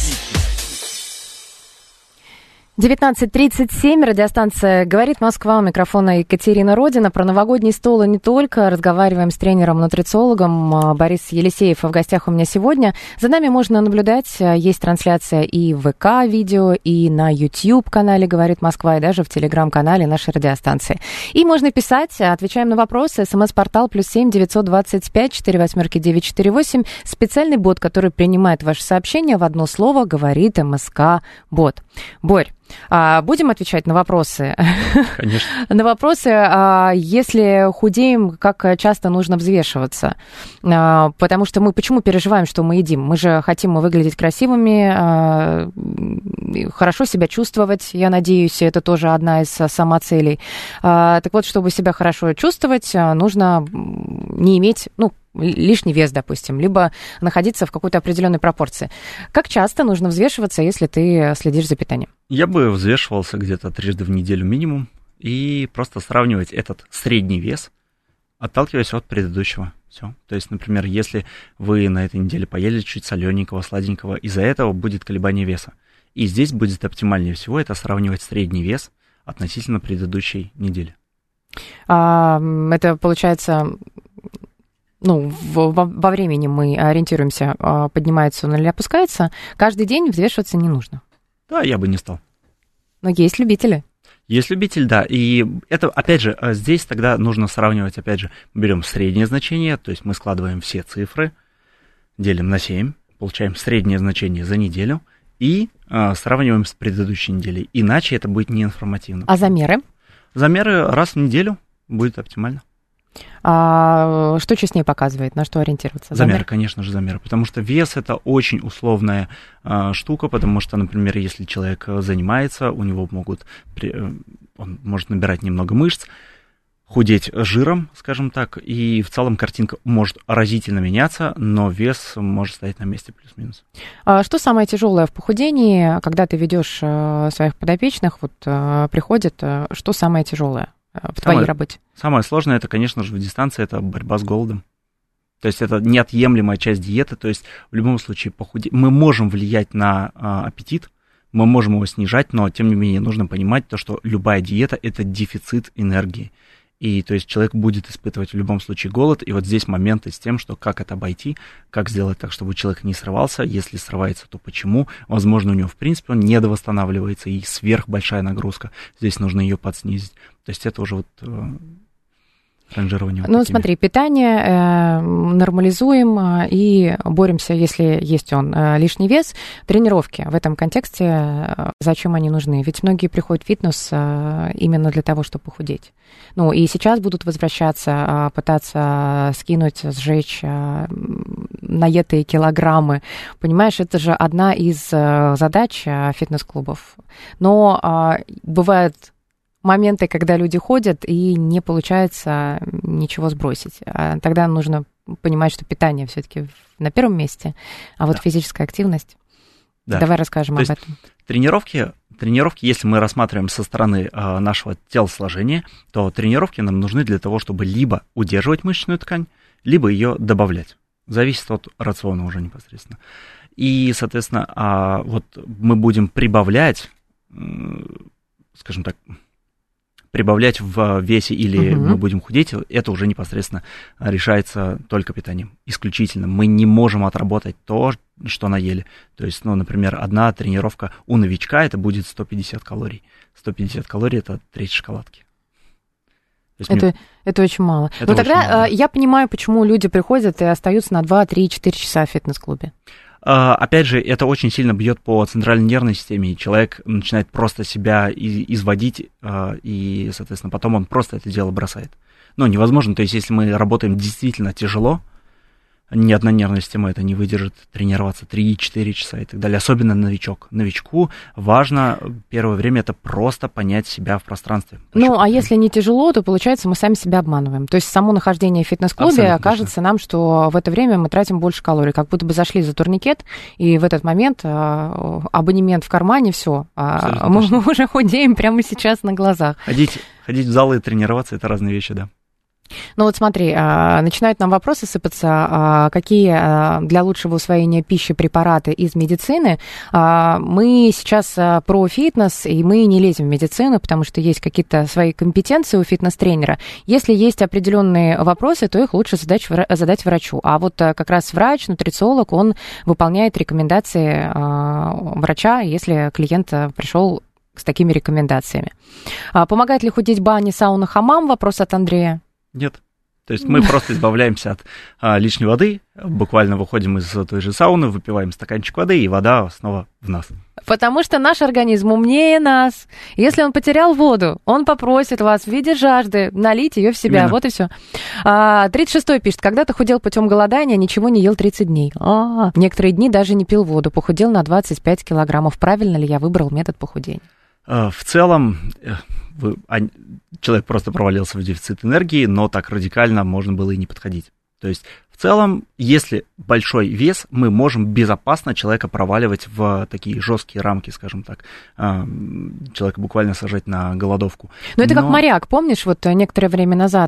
девятнадцать тридцать семь, радиостанция «Говорит Москва», у микрофона Екатерина Родина. Про новогодний стол и не только. Разговариваем с тренером-нутрициологом Борис Елисеев в гостях у меня сегодня. За нами можно наблюдать. Есть трансляция и в ВК-видео, и на YouTube-канале «Говорит Москва», и даже в Телеграм-канале нашей радиостанции. И можно писать, отвечаем на вопросы. СМС-портал плюс семь девятьсот двадцать пять четыре восьмерки девять четыре восемь. Специальный бот, который принимает ваши сообщения в одно слово, говорит МСК-бот. Борь, А, будем отвечать на вопросы? Конечно. На вопросы, а, если худеем, как часто нужно взвешиваться? А, потому что мы почему переживаем, что мы едим? Мы же хотим выглядеть красивыми, а, хорошо себя чувствовать, я надеюсь, это тоже одна из самоцелей. А, так вот, чтобы себя хорошо чувствовать, нужно не иметь, ну, лишний вес, допустим, либо находиться в какой-то определенной пропорции. Как часто нужно взвешиваться, если ты следишь за питанием? Я бы взвешивался где-то трижды в неделю минимум и просто сравнивать этот средний вес, отталкиваясь от предыдущего. Все. То есть, например, если вы на этой неделе поели чуть солененького, сладенького, из-за этого будет колебание веса. И здесь будет оптимальнее всего это сравнивать средний вес относительно предыдущей недели. А, это получается... Ну, в, во, во времени мы ориентируемся, поднимается он или опускается. Каждый день взвешиваться не нужно. Да, я бы не стал. Но есть любители. Есть любитель, да. И это, опять же, здесь тогда нужно сравнивать, опять же, берем среднее значение, то есть мы складываем все цифры, делим на семь, получаем среднее значение за неделю и а, сравниваем с предыдущей неделей. Иначе это будет неинформативно. А замеры? Замеры раз в неделю будет оптимально. А что честнее показывает, на что ориентироваться? Замеры, конечно же, замеры, потому что вес это очень условная а, штука, потому что, например, если человек занимается, у него могут, он может набирать немного мышц, худеть жиром, скажем так, и в целом картинка может разительно меняться, но вес может стоять на месте плюс-минус. А что самое тяжелое в похудении, когда ты ведешь своих подопечных, вот приходят, что самое тяжелое в твоей самое, работе? Самое сложное, это, конечно же, в дистанции, это борьба с голодом. То есть это неотъемлемая часть диеты, то есть в любом случае похудеть. Мы можем влиять на а, аппетит, мы можем его снижать, но тем не менее нужно понимать то, что любая диета – это дефицит энергии. И то есть человек будет испытывать в любом случае голод, и вот здесь моменты с тем, что как это обойти, как сделать так, чтобы человек не срывался, если срывается, то почему, возможно, у него в принципе он недовосстанавливается, и сверхбольшая нагрузка, здесь нужно ее подснизить, то есть это уже вот э, ранжирование. Вот ну такими. Смотри, питание э, нормализуем э, и боремся, если есть он, э, лишний вес. Тренировки в этом контексте, э, зачем они нужны? Ведь многие приходят в фитнес э, именно для того, чтобы похудеть. Ну, и сейчас будут возвращаться, пытаться скинуть, сжечь наетые килограммы. Понимаешь, это же одна из задач фитнес-клубов. Но бывают моменты, когда люди ходят, и не получается ничего сбросить. Тогда нужно понимать, что питание все-таки на первом месте, а вот да. физическая активность... Да. Давай расскажем То об есть этом. Тренировки тренировки, если мы рассматриваем со стороны э, нашего телосложения, то тренировки нам нужны для того, чтобы либо удерживать мышечную ткань, либо ее добавлять. Зависит от рациона уже непосредственно. И, соответственно, э, вот мы будем прибавлять, э, скажем так, прибавлять в весе или uh-huh. мы будем худеть, это уже непосредственно решается только питанием, исключительно. Мы не можем отработать то, что наели. То есть, ну, например, одна тренировка у новичка, это будет сто пятьдесят калорий. сто пятьдесят калорий – это треть шоколадки. Это, мне... это очень мало. Это Но тогда мало, да. Я понимаю, почему люди приходят и остаются на два, три, четыре часа в фитнес-клубе. Опять же, это очень сильно бьет по центральной нервной системе, и человек начинает просто себя изводить, и, соответственно, потом он просто это дело бросает. Ну, невозможно, то есть, если мы работаем действительно тяжело, ни одна нервная система это не выдержит, тренироваться три-четыре часа и так далее, особенно новичок. Новичку важно первое время это просто понять себя в пространстве. Почему? Ну, а если не тяжело, то, получается, мы сами себя обманываем. То есть само нахождение в фитнес-клубе Абсолютно окажется точно. Нам, что в это время мы тратим больше калорий, как будто бы зашли за турникет, и в этот момент э, абонемент в кармане, все, э, мы, мы уже худеем прямо сейчас на глазах. Ходить, ходить в залы и тренироваться – это разные вещи, да. Ну вот смотри, начинают нам вопросы сыпаться, какие для лучшего усвоения пищи препараты из медицины. Мы сейчас про фитнес, и мы не лезем в медицину, потому что есть какие-то свои компетенции у фитнес-тренера. Если есть определенные вопросы, то их лучше задать, задать врачу. А вот как раз врач, нутрициолог, он выполняет рекомендации врача, если клиент пришел с такими рекомендациями. Помогает ли худеть баня, сауна, хамам? Вопрос от Андрея. Нет. То есть мы просто избавляемся от а, лишней воды, буквально выходим из той же сауны, выпиваем стаканчик воды, и вода снова в нас. Потому что наш организм умнее нас. Если он потерял воду, он попросит вас в виде жажды налить ее в себя. Именно. Вот и все. тридцать шестой пишет, когда-то худел путем голодания, ничего не ел тридцать дней. А-а-а. Некоторые дни даже не пил воду, похудел на двадцать пять килограммов. Правильно ли я выбрал метод похудения? В целом, вы, человек просто провалился в дефицит энергии, но так радикально можно было и не подходить. То есть, в целом, если большой вес, мы можем безопасно человека проваливать в такие жесткие рамки, скажем так. Человека буквально сажать на голодовку. Но это но... как моряк. Помнишь, вот некоторое время назад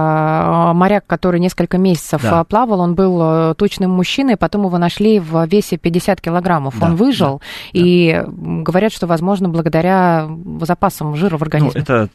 моряк, который несколько месяцев да. плавал, он был тучным мужчиной, потом его нашли в весе пятьдесят килограммов. Да, он выжил, да, и да. говорят, что, возможно, благодаря запасам жира в организме. Ну, это...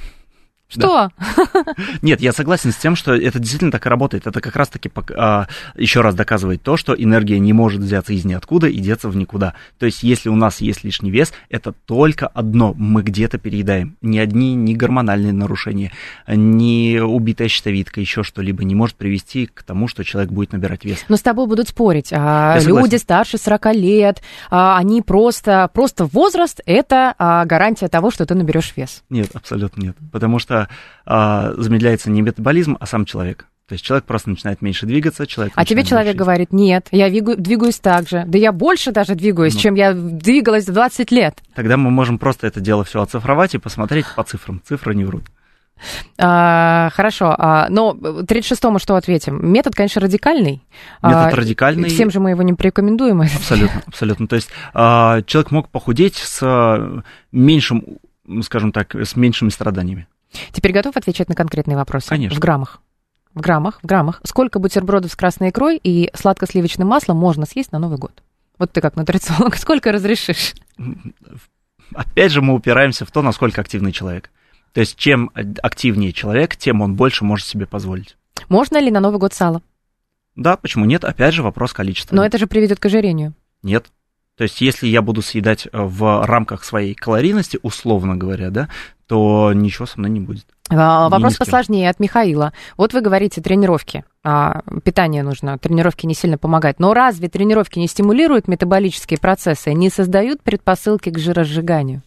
Что? Да. Нет, я согласен с тем, что это действительно так и работает. Это как раз-таки а, еще раз доказывает то, что энергия не может взяться из ниоткуда и деться в никуда. То есть, если у нас есть лишний вес, это только одно. Мы где-то переедаем. Ни одни, ни гормональные нарушения, ни убитая щитовидка, еще что-либо не может привести к тому, что человек будет набирать вес. Но с тобой будут спорить. Люди старше сорока лет, они просто, просто возраст – это гарантия того, что ты наберешь вес. Нет, абсолютно нет. Потому что а, замедляется не метаболизм, а сам человек. То есть человек просто начинает меньше двигаться. Человек а тебе человек говорит, нет, я двигаюсь так же. Да я больше даже двигаюсь, ну, чем я двигалась в двадцать лет. Тогда мы можем просто это дело все оцифровать и посмотреть по цифрам. Цифры не врут. А, хорошо, а, но тридцать шестому что ответим? Метод, конечно, радикальный. Метод а, радикальный. Всем же мы его не порекомендуем. Абсолютно, абсолютно. То есть а, человек мог похудеть с меньшим, скажем так, с меньшими страданиями. Теперь готов отвечать на конкретные вопросы? Конечно. В граммах. В граммах, в граммах. Сколько бутербродов с красной икрой и сладко-сливочным маслом можно съесть на Новый год? Вот ты как нутрициолог, сколько разрешишь? Опять же, мы упираемся в то, насколько активный человек. То есть, чем активнее человек, тем он больше может себе позволить. Можно ли на Новый год сало? Да, почему нет? Опять же, вопрос количества. Но это же приведет к ожирению. Нет. То есть, если я буду съедать в рамках своей калорийности, условно говоря, да, то ничего со мной не будет. Вопрос посложнее от Михаила. Вот вы говорите тренировки, а, питание нужно, тренировки не сильно помогают. Но разве тренировки не стимулируют метаболические процессы, не создают предпосылки к жиросжиганию?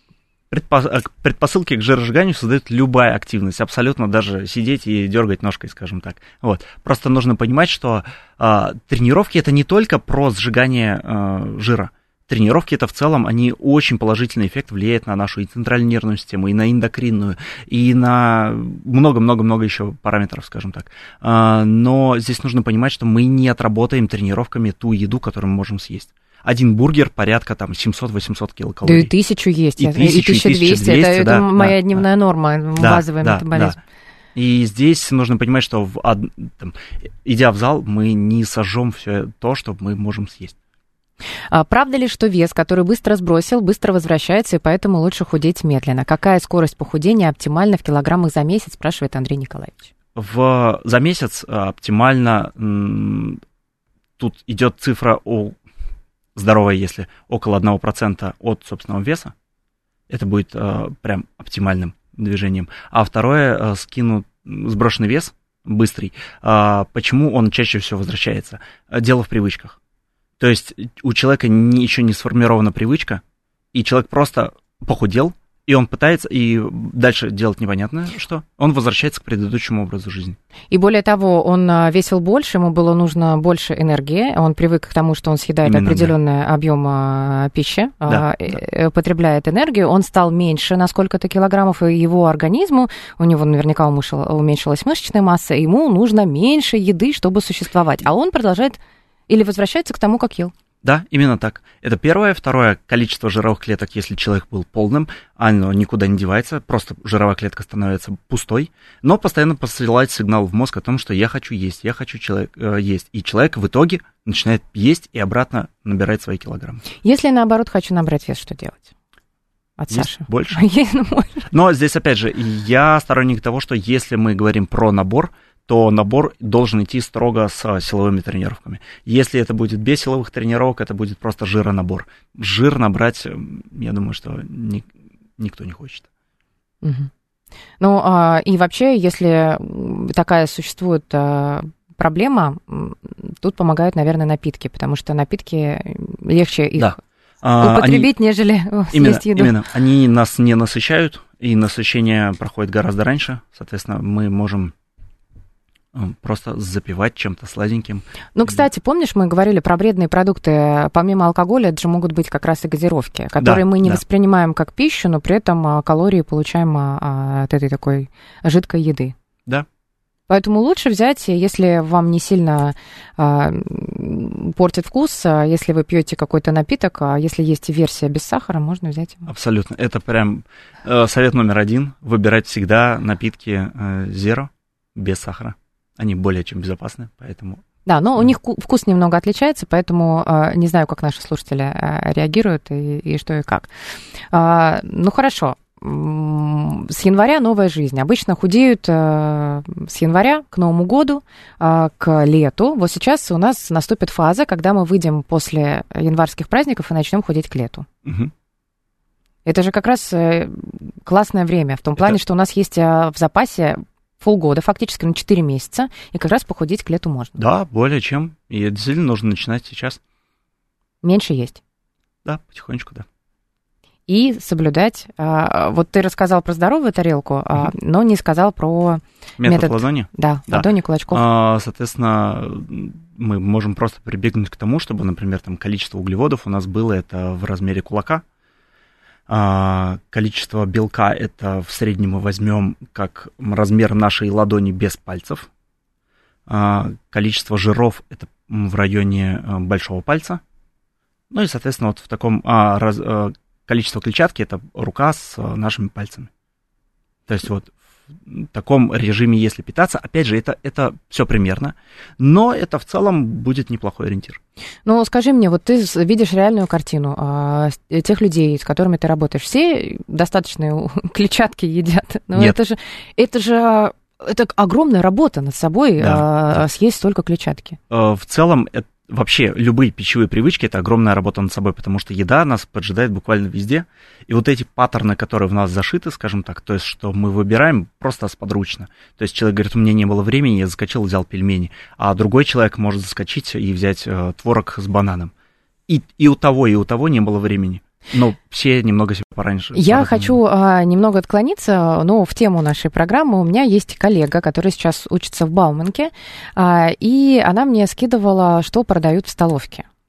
Предпосылки к жиросжиганию создает любая активность, абсолютно даже сидеть и дергать ножкой, скажем так. Вот. Просто нужно понимать, что а, тренировки это не только про сжигание а, жира. Тренировки это в целом, они очень положительный эффект влияют на нашу и центральную нервную систему, и на эндокринную, и на много-много-много еще параметров, скажем так. Но здесь нужно понимать, что мы не отработаем тренировками ту еду, которую мы можем съесть. Один бургер порядка там семьсот-восемьсот килокалорий. Да и тысячу есть, и тысячу, и тысяча двести, это, да, это моя да, дневная да. норма, да, базовый да, метаболизм. Да. И здесь нужно понимать, что в, там, идя в зал, мы не сожжем все то, что мы можем съесть. А правда ли, что вес, который быстро сбросил, быстро возвращается, и поэтому лучше худеть медленно? Какая скорость похудения оптимальна в килограммах за месяц, спрашивает Андрей Николаевич. В, за месяц оптимально, тут идет цифра о, здоровая, если около одного процента от собственного веса, это будет прям оптимальным движением. А второе, скину сброшенный вес быстрый. Почему он чаще всего возвращается? Дело в привычках. То есть у человека не, еще не сформирована привычка, и человек просто похудел, и он пытается, и дальше делать непонятно что, он возвращается к предыдущему образу жизни. И более того, он весил больше, ему было нужно больше энергии, он привык к тому, что он съедает Именно, определенный да. объем пищи, да, да. потребляет энергию, он стал меньше на сколько-то килограммов, и его организму, у него наверняка уменьшилась мышечная масса, ему нужно меньше еды, чтобы существовать, а он продолжает или возвращается к тому, как ел. Да, именно так. Это первое. Второе, количество жировых клеток, если человек был полным, оно никуда не девается, просто жировая клетка становится пустой, но постоянно посылает сигнал в мозг о том, что я хочу есть, я хочу человек, э, есть. И человек в итоге начинает есть и обратно набирать свои килограммы. Если, наоборот, хочу набрать вес, что делать? От есть Саши. Больше. Есть больше. Но здесь, опять же, я сторонник того, что если мы говорим про набор, то набор должен идти строго с силовыми тренировками. Если это будет без силовых тренировок, это будет просто жиронабор. Жир набрать, я думаю, что ни, никто не хочет. Угу. Ну, а, и вообще, если такая существует а, проблема, тут помогают, наверное, напитки, потому что напитки легче их да. употребить, они, нежели именно, съесть еду. Именно, они нас не насыщают, и насыщение проходит гораздо раньше, соответственно, мы можем просто запивать чем-то сладеньким. Ну, кстати, помнишь, мы говорили про вредные продукты, помимо алкоголя, это же могут быть как раз и газировки, которые да, мы не да. воспринимаем как пищу, но при этом калории получаем от этой такой жидкой еды. Да. Поэтому лучше взять, если вам не сильно а, портит вкус, если вы пьете какой-то напиток, а если есть версия без сахара, можно взять его. Абсолютно. Это прям э, совет номер один. Выбирать всегда напитки э, Zero без сахара. Они более чем безопасны, поэтому... Да, но у них вкус немного отличается, поэтому э, не знаю, как наши слушатели э, реагируют и, и что и как. Э, ну, хорошо. С января новая жизнь. Обычно худеют э, с января к Новому году, э, к лету. Вот сейчас у нас наступит фаза, когда мы выйдем после январских праздников и начнем худеть к лету. Угу. Это же как раз э, классное время, в том плане, Это... что у нас есть э, в запасе полгода, фактически на четыре месяца, и как раз похудеть к лету можно. Да, более чем. И действительно нужно начинать сейчас. Меньше есть. Да, потихонечку, да. И соблюдать... А, вот ты рассказал про здоровую тарелку, uh-huh. а, но не сказал про... Метод, метод... ладони? Да, да. ладони, кулачков. А, соответственно, мы можем просто прибегнуть к тому, чтобы, например, там, количество углеводов у нас было это в размере кулака. А, количество белка это в среднем мы возьмем как размер нашей ладони без пальцев. А, количество жиров это в районе большого пальца. Ну и, соответственно, вот в таком а, раз, а, количество клетчатки это рука с а, нашими пальцами. То есть вот в таком режиме, если питаться, опять же, это, это все примерно, но это в целом будет неплохой ориентир. Ну, скажи мне, вот ты видишь реальную картину а, тех людей, с которыми ты работаешь, все достаточно клетчатки едят? Но Нет. Это же, это же это огромная работа над собой, да, а, да. съесть столько клетчатки. В целом, это вообще любые пищевые привычки – это огромная работа над собой, потому что еда нас поджидает буквально везде. И вот эти паттерны, которые в нас зашиты, скажем так, то есть что мы выбираем просто сподручно. То есть человек говорит, у меня не было времени, я заскочил, взял пельмени. А другой человек может заскочить и взять э, творог с бананом. И, и у того, и у того не было времени. Но все немного себе пораньше. Я хочу а, немного отклониться, но в тему нашей программы у меня есть коллега, который сейчас учится в Бауманке, а, и она мне скидывала, что продают в столовке.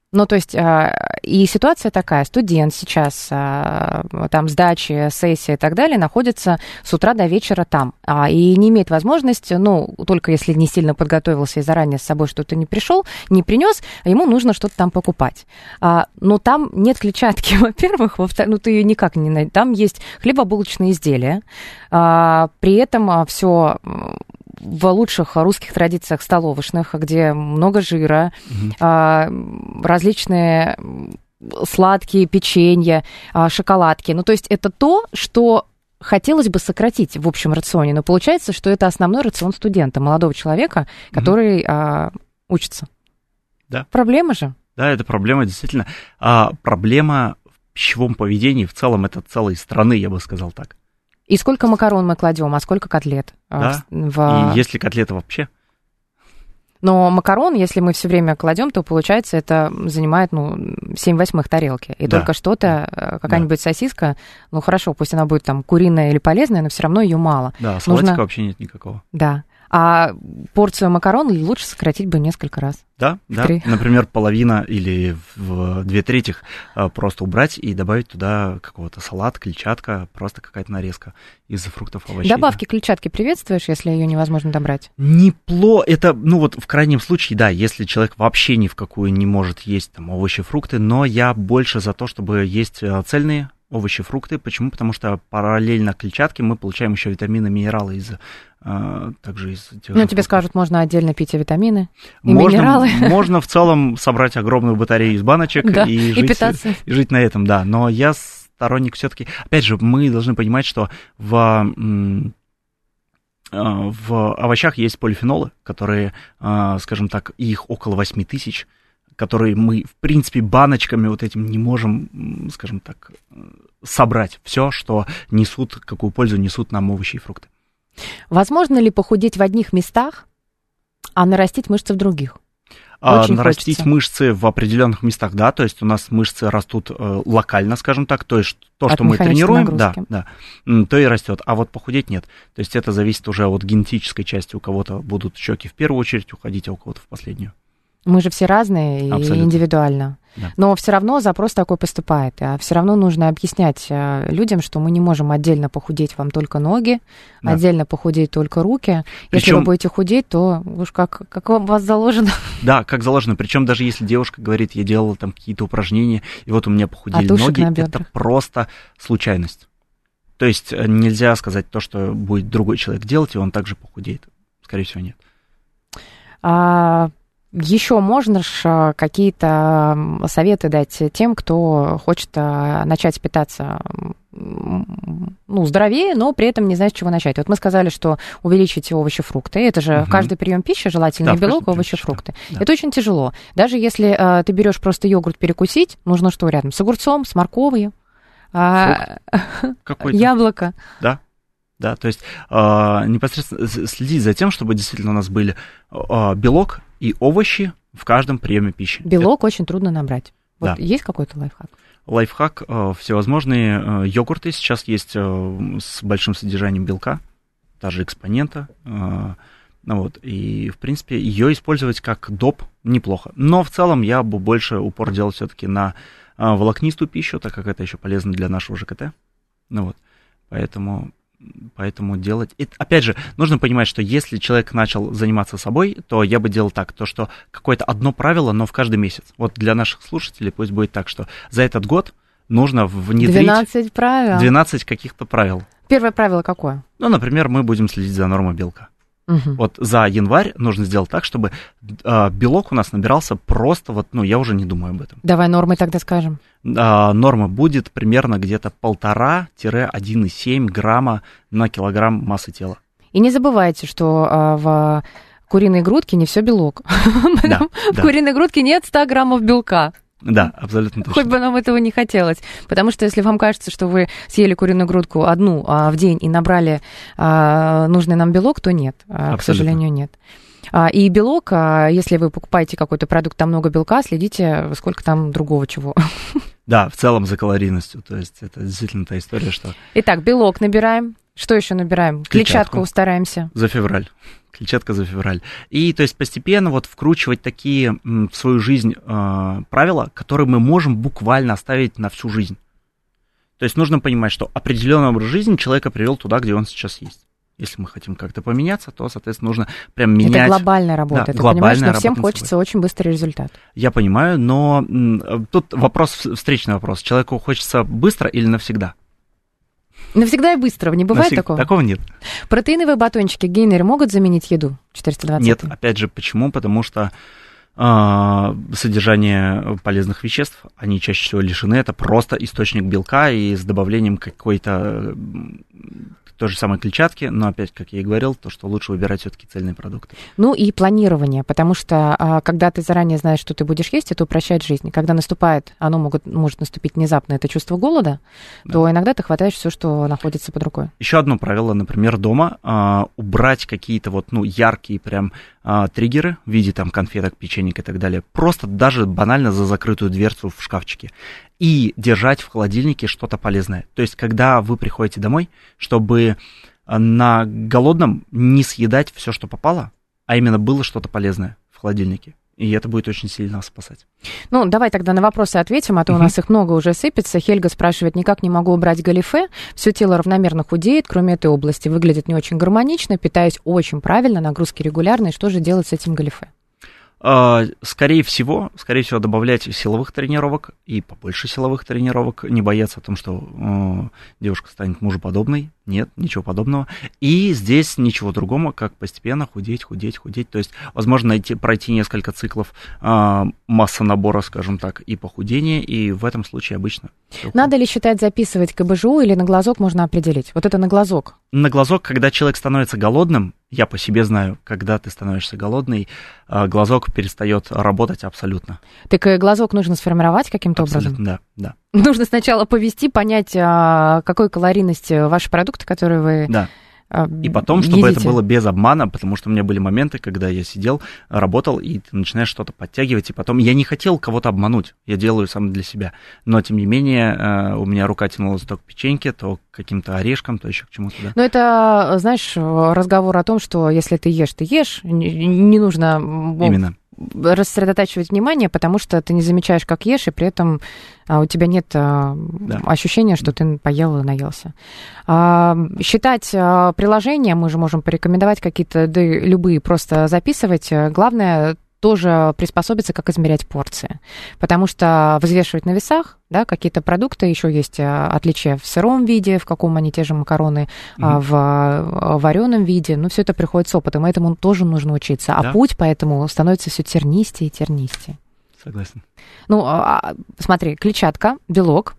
Ну, то есть, и ситуация такая, студент сейчас, там, сдачи, сессии и так далее, находится с утра до вечера там, и не имеет возможности, ну, только если не сильно подготовился и заранее с собой что-то не пришел, не принес, ему нужно что-то там покупать. Но там нет клетчатки, во-первых, во-вторых, ну, ты ее никак не найдешь. Там есть хлебобулочные изделия, при этом все в лучших русских традициях столовочных, где много жира, mm-hmm. различные сладкие печенья, шоколадки. Ну, то есть это то, что хотелось бы сократить в общем рационе, но получается, что это основной рацион студента, молодого человека, который mm-hmm. учится. Да. Проблема же. Да, это проблема, действительно. А проблема в пищевом поведении в целом это целой страны, я бы сказал так. И сколько макарон мы кладем, а сколько котлет? Да, в... и есть ли котлеты вообще? Но макарон, если мы все время кладем, то получается, это занимает, ну, семь восьмых тарелки. И да. только что-то, какая-нибудь да. сосиска, ну, хорошо, пусть она будет там куриная или полезная, но все равно ее мало. Да, салатика Нужно... вообще нет никакого. Да. А порцию макарон лучше сократить бы несколько раз. Да, да. Три. Например, половина или в две трети просто убрать и добавить туда какого-то салат, клетчатка, просто какая-то нарезка из фруктов, овощей. Добавки да. клетчатки приветствуешь, если ее невозможно добрать? Неплохо. Это, ну вот в крайнем случае, да, если человек вообще ни в какую не может есть там овощи, фрукты, но я больше за то, чтобы есть цельные овощи, фрукты. Почему? Потому что параллельно клетчатке мы получаем еще витамины, минералы из а, также из тех Ну, тебе фруктов. Скажут, можно отдельно пить и витамины, и можно, минералы. Можно в целом собрать огромную батарею из баночек да, и, и, жить, питаться. и жить на этом, да. Но я сторонник все-таки... Опять же, мы должны понимать, что в... в овощах есть полифенолы, которые, скажем так, их около восемь тысяч, которые мы, в принципе, баночками вот этим не можем, скажем так, собрать. Все, что несут, какую пользу несут нам овощи и фрукты. Возможно ли похудеть в одних местах, а нарастить мышцы в других? Очень нарастить хочется. Мышцы в определенных местах, да, то есть у нас мышцы растут э, локально, скажем так, то есть то, от что мы тренируем, да, нагрузки. да, то и растет, а вот похудеть нет. То есть это зависит уже от генетической части, у кого-то будут щеки в первую очередь уходить, а у кого-то в последнюю. Мы же все разные Абсолютно. И индивидуально. Да. Но все равно запрос такой поступает. А все равно нужно объяснять людям, что мы не можем отдельно похудеть вам только ноги, да. отдельно похудеть только руки. Причем... Если вы будете худеть, то уж как, как у вас заложено. Да, как заложено. Причем даже если девушка говорит, я делала там какие-то упражнения, и вот у меня похудели ноги, это просто случайность. То есть нельзя сказать то, что будет другой человек делать, и он также похудеет. Скорее всего, нет. А... Еще можно ж какие-то советы дать тем, кто хочет начать питаться ну, здоровее, но при этом не знает, с чего начать. Вот мы сказали, что увеличить овощи, фрукты. Это же угу. каждый прием пищи желательно да, белок, овощи, пищи, фрукты. Да. Это очень тяжело. Даже если э, ты берешь просто йогурт перекусить, нужно что рядом? С огурцом, с морковью, э, яблоко. Да. Да, то есть э, непосредственно следить за тем, чтобы действительно у нас были э, белок и овощи в каждом приеме пищи. Белок Это... очень трудно набрать. Вот да. Есть какой-то лайфхак? Лайфхак, э, всевозможные э, йогурты сейчас есть э, с большим содержанием белка, даже экспонента. Э, ну вот, и, в принципе, ее использовать как доп неплохо. Но в целом я бы больше упор делал все-таки на э, волокнистую пищу, так как это еще полезно для нашего ЖКТ. Ну вот, поэтому... Поэтому делать... И, опять же, нужно понимать, что если человек начал заниматься собой, то я бы делал так, то что какое-то одно правило, но в каждый месяц. Вот для наших слушателей пусть будет так, что за этот год нужно внедрить... двенадцать правил. двенадцать каких-то правил. Первое правило какое? Ну, например, мы будем следить за нормой белка. Угу. Вот за январь нужно сделать так, чтобы э, белок у нас набирался просто вот, ну, я уже не думаю об этом. Давай нормы тогда скажем. Э, норма будет примерно где-то полтора-один и семь грамма на килограмм массы тела. И не забывайте, что э, в куриной грудке не все белок. Да, в да. куриной грудке нет ста граммов белка. Да, абсолютно точно. Хоть бы нам этого не хотелось. Потому что если вам кажется, что вы съели куриную грудку одну а, в день и набрали а, нужный нам белок, то нет, а, к сожалению, нет. А, и белок, а, если вы покупаете какой-то продукт, там много белка, следите, сколько там другого чего. Да, в целом за калорийностью. То есть это действительно та история, что... Итак, белок набираем. Что еще набираем? Клетчатку. Клетчатку стараемся. За февраль. Клетчатка за февраль. И то есть постепенно вот вкручивать такие в свою жизнь э, правила, которые мы можем буквально оставить на всю жизнь. То есть нужно понимать, что определенный образ жизни человека привел туда, где он сейчас есть. Если мы хотим как-то поменяться, то, соответственно, нужно прям менять. Это глобальная работа. Да, ты понимаешь, но всем над хочется собой. очень быстрый результат. Я понимаю, но тут вопрос, встречный вопрос. Человеку хочется быстро или навсегда? Навсегда и быстро, не бывает Навсегда. такого? Такого нет. Протеиновые батончики Гейнер могут заменить еду? четыреста двадцать. Нет, опять же, почему? Потому что э, содержание полезных веществ, они чаще всего лишены. Это просто источник белка и с добавлением какой-то той же самой клетчатки, но опять, как я и говорил, то, что лучше выбирать все-таки цельные продукты. Ну и планирование, потому что когда ты заранее знаешь, что ты будешь есть, это упрощает жизнь. Когда наступает, оно могут, может наступить внезапно, это чувство голода, да. то иногда ты хватаешь все, что находится под рукой. Еще одно правило, например, дома, э, убрать какие-то вот, ну, яркие прям э, триггеры в виде там конфеток, печенек и так далее, просто даже банально за закрытую дверцу в шкафчике. И держать в холодильнике что-то полезное. То есть, когда вы приходите домой, чтобы на голодном не съедать все, что попало, а именно было что-то полезное в холодильнике. И это будет очень сильно нас спасать. Ну, давай тогда на вопросы ответим, а то uh-huh. у нас их много уже сыпется. Хельга спрашивает, никак не могу убрать галифе, все тело равномерно худеет, кроме этой области. Выглядит не очень гармонично, питаюсь очень правильно, нагрузки регулярные. Что же делать с этим галифе? Скорее всего, скорее всего, добавлять силовых тренировок и побольше силовых тренировок, не бояться о том, что э, девушка станет мужеподобной. Нет, ничего подобного. И здесь ничего другого, как постепенно худеть, худеть, худеть. То есть, возможно, найти, пройти несколько циклов э, массонабора, скажем так, и похудения, и в этом случае обычно. Надо ли считать, записывать ка бэ жэ у или на глазок можно определить? Вот это на глазок. На глазок, когда человек становится голодным, я по себе знаю, когда ты становишься голодный, глазок перестает работать абсолютно. Так глазок нужно сформировать каким-то абсолютно, образом? Да, да. Нужно сначала повести, понять, какой калорийность ваши продукты, которые вы... Да. И потом, чтобы едите. Это было без обмана, потому что у меня были моменты, когда я сидел, работал, и ты начинаешь что-то подтягивать, и потом я не хотел кого-то обмануть, я делаю сам для себя. Но, тем не менее, у меня рука тянулась то к печеньке, то к каким-то орешкам, то еще к чему-то. Да. Но это, знаешь, разговор о том, что если ты ешь, ты ешь, не нужно... Именно. рассредотачивать внимание, потому что ты не замечаешь, как ешь, и при этом а, у тебя нет а, да. ощущения, что ты поел и наелся. А, считать а, приложения мы же можем порекомендовать какие-то, да, любые, просто записывать. Главное тоже приспособиться, как измерять порции. Потому что взвешивать на весах, да, какие-то продукты, еще есть отличия в сыром виде, в каком они те же макароны, mm-hmm. в вареном виде. Ну, все это приходит с опытом, этому тоже нужно учиться. А да. путь поэтому становится все тернистее и тернистее. Согласен. Ну, смотри, клетчатка, белок.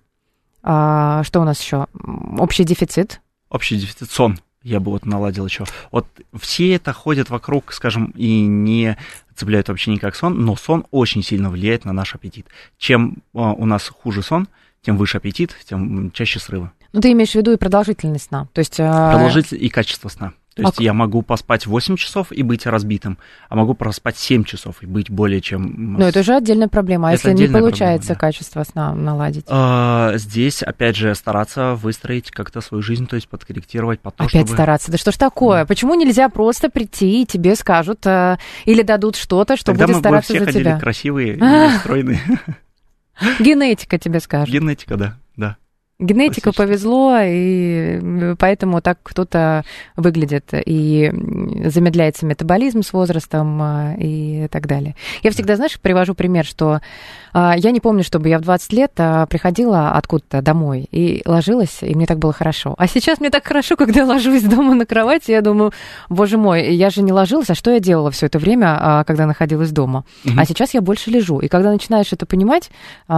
Что у нас еще? Общий дефицит. Общий дефицит, сон. Я бы вот наладил еще. Вот все это ходят вокруг, скажем, и не цепляют вообще никак сон, но сон очень сильно влияет на наш аппетит. Чем у нас хуже сон, тем выше аппетит, тем чаще срывы. Ну, ты имеешь в виду и продолжительность сна? То есть... Продолжительность и качество сна. То есть а... я могу поспать восемь часов и быть разбитым, а могу проспать семь часов и быть более чем... Ну, это же отдельная проблема. А это если не получается проблема, да. качество сна наладить? А, здесь, опять же, стараться выстроить как-то свою жизнь, то есть подкорректировать по то, Опять чтобы... стараться? Да что ж такое? Да. Почему нельзя просто прийти и тебе скажут а, или дадут что-то, что Тогда будет стараться за тебя? Тогда мы все ходили красивые и стройные. Генетика тебе скажет. Генетика, да, да. Генетика повезло, и поэтому так кто-то выглядит, и замедляется метаболизм с возрастом, и так далее. Я всегда, знаешь, привожу пример, что я не помню, чтобы я в двадцать лет приходила откуда-то домой и ложилась, и мне так было хорошо. А сейчас мне так хорошо, когда я ложусь дома на кровати, я думаю, боже мой, я же не ложилась, а что я делала все это время, когда находилась дома? Угу. А сейчас я больше лежу. И когда начинаешь это понимать...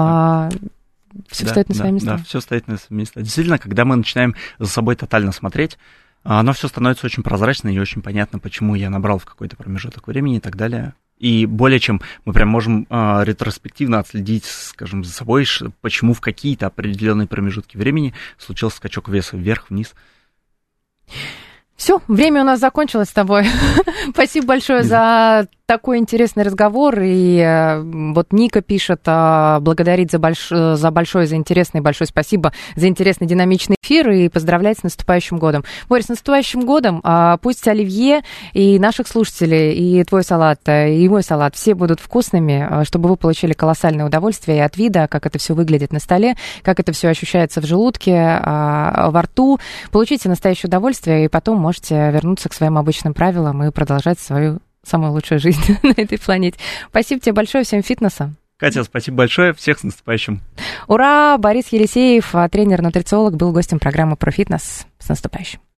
Все да, стоит на да, свои места. Да, все стоит на свои места. Действительно, когда мы начинаем за собой тотально смотреть, оно все становится очень прозрачно и очень понятно, почему я набрал в какой-то промежуток времени и так далее. И более чем мы прям можем э, ретроспективно отследить, скажем, за собой, почему в какие-то определенные промежутки времени случился скачок веса вверх-вниз. Все, время у нас закончилось с тобой. Спасибо большое за такой интересный разговор. И вот Ника пишет, благодарит за, больш... за большое, за интересный, большое спасибо за интересный динамичный эфир и поздравляет с наступающим годом. Борис, с наступающим годом. Пусть оливье и наших слушателей, и твой салат, и мой салат, все будут вкусными, чтобы вы получили колоссальное удовольствие и от вида, как это все выглядит на столе, как это все ощущается в желудке, во рту. Получите настоящее удовольствие, и потом можете вернуться к своим обычным правилам и продолжать свою самую лучшую жизнь на этой планете. Спасибо тебе большое, всем фитнеса. Катя, спасибо большое, всех с наступающим. Ура! Борис Елисеев, тренер-нутрициолог, был гостем программы про фитнес. С наступающим.